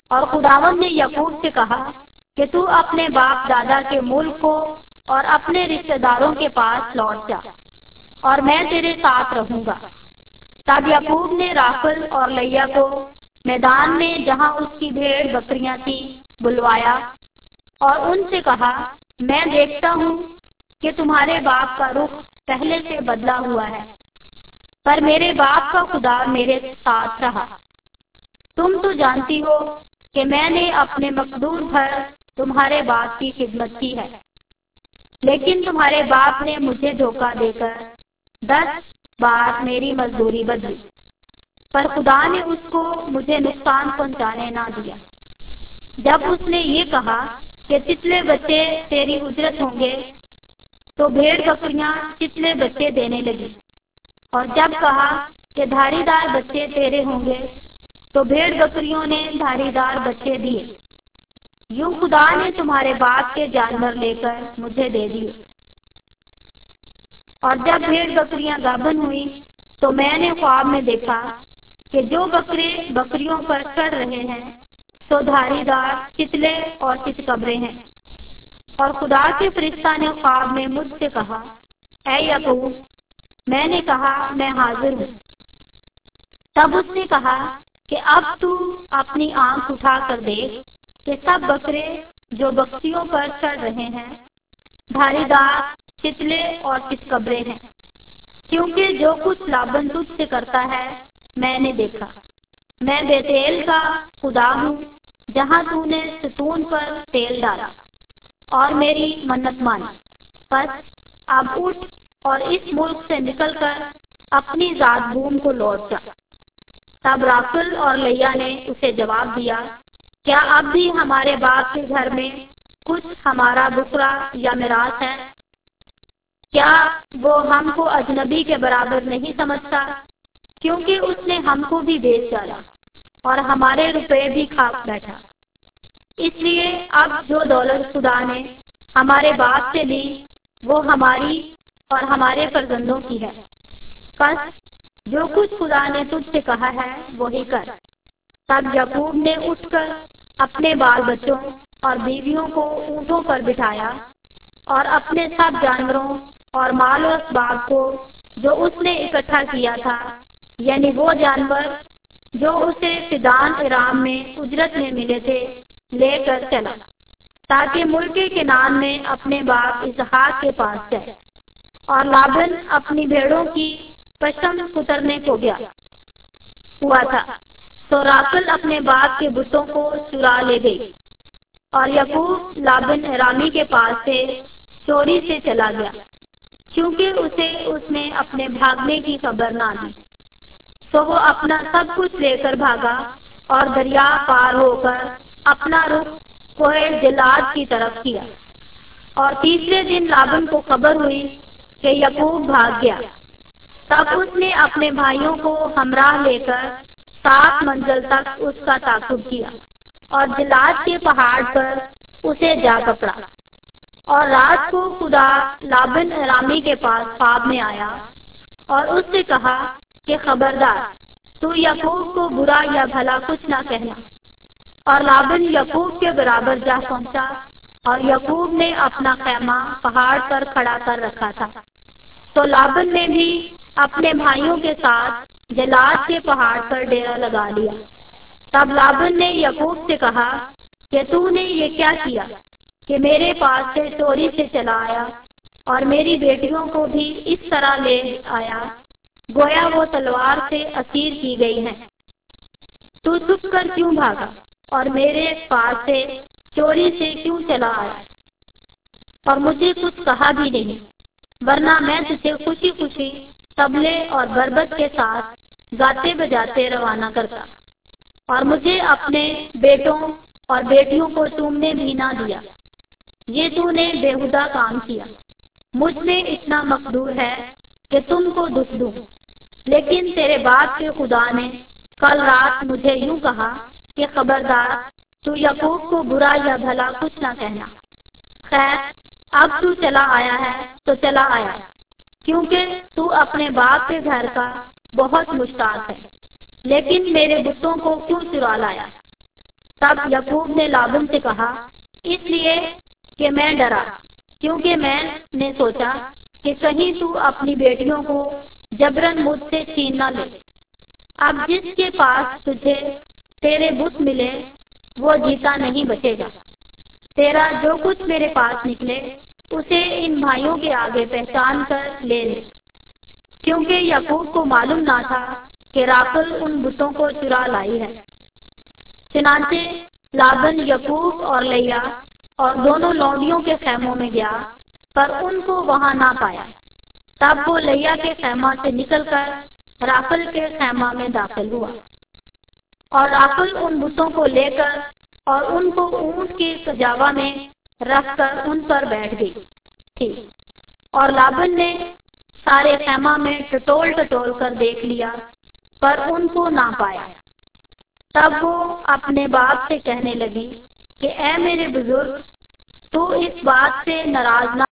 اور خداوند نے یعقوب سے کہا کہ تو اپنے باپ دادا کے ملک کو اور اپنے رشتہ داروں کے پاس لوٹ جا، اور میں تیرے ساتھ رہوں گا۔ تب یعقوب نے راحیل اور لیا کو میدان میں جہاں اس کی بھیڑ بکریاں تھیں بلوایا اور ان سے کہا، میں دیکھتا ہوں کہ تمہارے باپ کا رخ پہلے سے بدلا ہوا ہے، پر میرے باپ کا خدا میرے ساتھ رہا۔ تم تو جانتی ہو کہ میں نے اپنے مقدور بھر تمہارے باپ کی خدمت کی ہے، لیکن تمہارے باپ نے مجھے دھوکہ دے کر 10 بار میری مزدوری بدلی، پر خدا نے اس کو مجھے نقصان پہنچانے نہ دیا۔ جب اس نے یہ کہا کہ چتلے بچے تیری اجرت ہوں گے، تو بھیڑ بکریاں چتلے بچے دینے لگی، اور جب کہا کہ دھاری دار بچے تیرے ہوں گے، تو بھیڑ بکریوں نے دھاری دار بچے دیے۔ یوں خدا نے تمہارے باپ کے جانور لے کر مجھے دے دیے۔ اور جب بھیڑ بکریاں گابن ہوئی تو میں نے خواب میں دیکھا کہ جو بکرے بکریوں پر چڑھ رہے ہیں تو دھاری دار چتلے اور چتکبرے ہیں۔ اور خدا کے فرشتہ نے خواب میں مجھ سے کہا، اے یعقوب۔ میں نے کہا، میں حاضر ہوں۔ تب اس نے کہا کہ اب تو اپنی آنکھ اٹھا کر دیکھ کہ سب بکرے جو بکسیوں پر چڑھ رہے ہیں دھاری دار چتلے اور چتکبرے ہیں، کیونکہ جو کچھ لابن تجھ سے کرتا ہے میں نے دیکھا۔ میں بیتیل کا خدا ہوں جہاں تو نے ستون پر تیل ڈالا اور میری منت مانی۔ بس اب اٹھ اور اس ملک سے نکل کر اپنی ذات بوم کو لوٹ جا۔ تب راحیل اور لیا نے اسے جواب دیا، کیا اب بھی ہمارے باپ کے گھر میں کچھ ہمارا بکرا یا میراث ہے؟ کیا وہ ہم کو اجنبی کے برابر نہیں سمجھتا؟ کیونکہ اس نے ہم کو بھی بیچ ڈالا اور ہمارے روپے بھی کھا بیٹھا۔ اس لیے اب جو دولت خدا نے ہمارے باپ سے لی وہ ہماری اور ہمارے فرزندوں کی ہے۔ بس جو کچھ خدا نے تجھ سے کہا ہے وہی کر۔ تب یعقوب نے اٹھ کر اپنے بال بچوں اور بیویوں کو اونٹوں پر بٹھایا اور اپنے سب جانوروں اور مال و اسباب کو جو اس نے اکٹھا کیا تھا، یعنی وہ جانور جو اسے فدان ارام میں اجرت میں ملے تھے، لے کر چلا، تاکہ ملک کنعان میں اپنے باپ اسحاق کے پاس جائے۔ اور لابن اپنی بھیڑوں کی پشم کترنے کو گیا ہوا تھا، تو راحیل اپنے باپ کے بتوں کو چرا لے گئی، اور یعقوب لابن ارامی کے پاس سے چوری سے چلا گیا، کیونکہ اسے اس نے اپنے بھاگنے کی خبر نہ دی۔ تو وہ اپنا سب کچھ لے کر بھاگا اور دریا پار ہو کر اپنا رخ کوہ جلاد کی طرف کیا۔ اور تیسرے دن لابن کو خبر ہوئی کہ یعقوب بھاگ گیا۔ تب اس نے اپنے بھائیوں کو ہمراہ لے کر 7 منزل تک اس کا تعاقب کیا اور جلاد کے پہاڑ پر اسے جا پکڑا۔ اور رات کو خدا لابن ارامی کے پاس خواب میں آیا اور اس سے کہا کہ خبردار، تو یعقوب کو برا یا بھلا کچھ نہ کہنا۔ اور لابن یعقوب کے برابر جا پہنچا، اور یعقوب نے اپنا خیمہ پہاڑ پر کھڑا کر رکھا تھا۔ تو لابن نے بھی اپنے بھائیوں کے ساتھ جلاد کے پہاڑ پر ڈیرا لگا لیا۔ تب لابن نے یعقوب سے کہا کہ تو نے یہ کیا کیا کہ میرے پاس سے چوری سے چلا آیا اور میری بیٹیوں کو بھی اس طرح لے آیا گویا وہ تلوار سے اسیر کی گئی ہیں۔ تو چھپ کر کیوں بھاگا اور میرے پاس سے چوری سے کیوں چلا آیا اور مجھے کچھ کہا بھی نہیں؟ ورنہ میں تجھے خوشی خوشی طبلے اور بربط کے ساتھ گاتے بجاتے روانہ کرتا، اور مجھے اپنے بیٹوں اور بیٹیوں کو چومنے بھی نہ دیا۔ یہ تو نے بےہودہ کام کیا۔ مجھ میں اتنا مقدور ہے کہ تم کو دکھ دوں، لیکن تیرے باپ کے خدا نے کل رات مجھے یوں کہا کہ خبردار، تو یعقوب کو برا یا بھلا کچھ نہ کہنا۔ خیر، اب تو چلا آیا ہے تو چلا آیا، کیونکہ تو اپنے باپ کے گھر کا بہت مشتاق ہے، لیکن میرے بتوں کو کیوں چرا لایا؟ तब याकूब ने लाबन से कहा, इसलिए कि मैं डरा, क्योंकि मैंने सोचा कि कहीं तू अपनी बेटियों को जबरन मुझसे छीन न ले। अब जिसके पास तुझे तेरे बुत मिले वो जीता नहीं बचेगा। तेरा जो कुछ मेरे पास निकले उसे इन भाइयों के आगे पहचान कर ले ले, क्योंकि याकूब को मालूम ना था कि राखल उन बुतों को चुरा लाई है। चुनांचे लाबन याकूब और लिया और दोनों लौंडियों के खैमों में गया, पर उनको वहां ना पाया। तब वो लिया के खैमा से निकलकर राखल के खैमा में दाखिल हुआ, और राखल उन बुतों को लेकर और उनको ऊंट की सजावा में रखकर उन पर बैठ गई थी। और लाबन ने सारे खैमा में टटोल टटोल कर देख लिया, पर उनको ना पाया। तब वो अपने बाप से कहने लगी कि ऐ मेरे बुजुर्ग, तू इस बात से नाराज ना